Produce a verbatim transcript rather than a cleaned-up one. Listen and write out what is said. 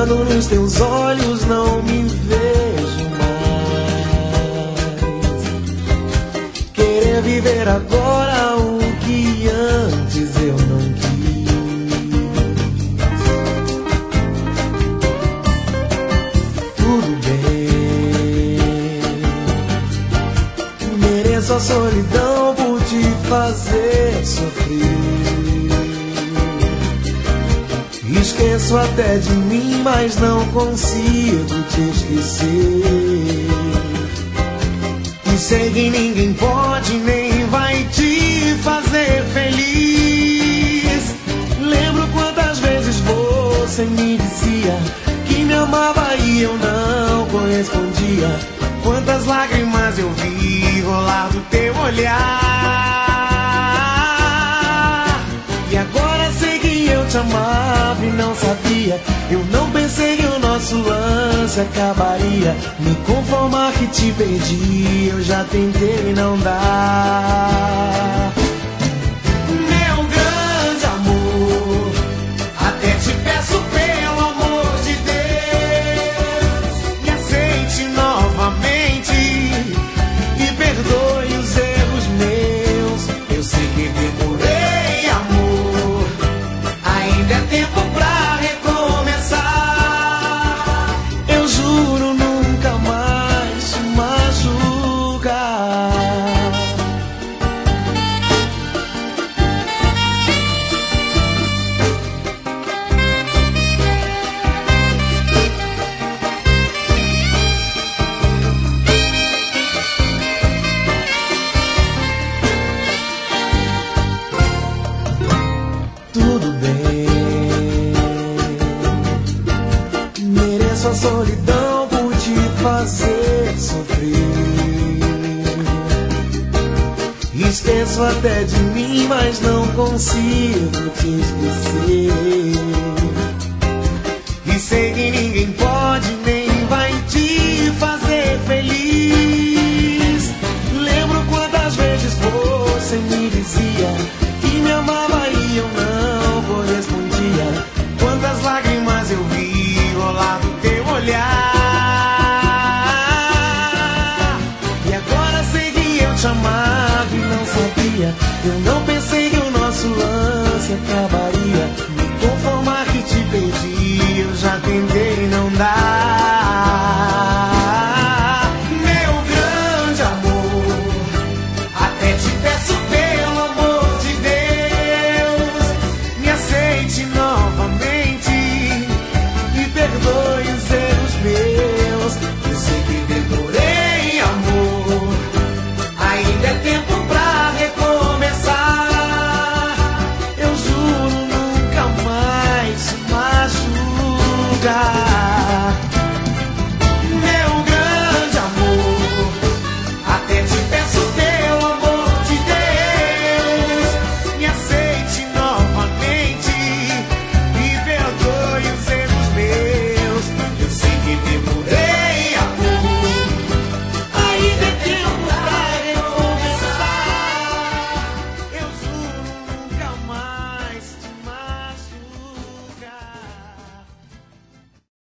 olhando nos teus olhos não me vejo mais. Querer viver agora o que antes eu não quis. Tudo bem, mereço a solidão por te fazer sofrer. Esqueço até de mim, mas não consigo te esquecer. E sei que ninguém pode nem vai te fazer feliz. Lembro quantas vezes você me dizia que me amava e eu não correspondia. Quantas lágrimas eu vi rolar do teu olhar. E agora sei que eu te amava e não sabia. Eu não pensei que o nosso lance acabaria. Me conformar que te perdi, eu já tentei e não dá. Meu grande amor, até te peço pelo amor de Deus, me aceite novamente e perdoe os erros meus. Eu sei que demorei, amor, ainda é tempo pra recomeçar. Eu juro nunca mais te machucar. Tudo bem, mereço a solidão por te fazer sofrer. Esqueço até de mim, mas não consigo te esquecer. E sei que ninguém pode nem vai te fazer feliz. Lembro quantas vezes você me dizia que me amava e eu não correspondia. Quantas lágrimas eu vi rolar do teu olhar. E agora sei que eu te amava e não sabia. Eu não